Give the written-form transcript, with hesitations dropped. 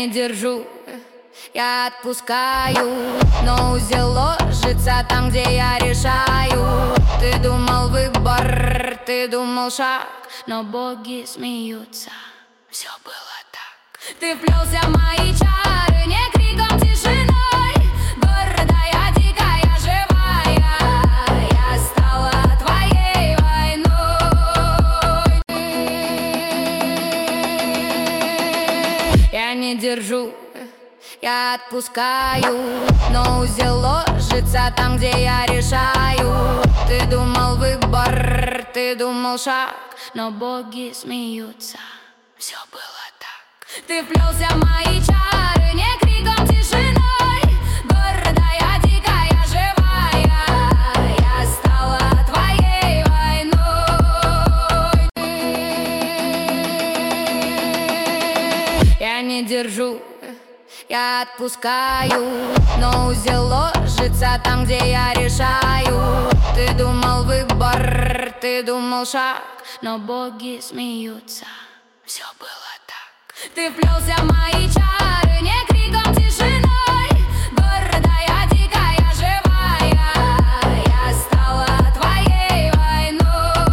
держу, я отпускаю, но узел ложится там, где я решаю. Ты думал выбор, ты думал шаг, но боги смеются, все было так. Ты вплелся в мои чары, не криком, тишиной. Гордая, дикая, живая, я стала твоей войной. Я не держу, я отпускаю, но узел ложится там, где я решаю. Ты думал выбор, ты думал шаг, но боги смеются, все было так. Ты вплелся в мои чары, не криком, тишиной. Гордая, дикая, живая, я стала твоей войной. Я не держу, я отпускаю, но узел ложится там, где я решаю. Ты думал выбор, ты думал шаг, но боги смеются, все было так. Ты вплелся в мои чары, не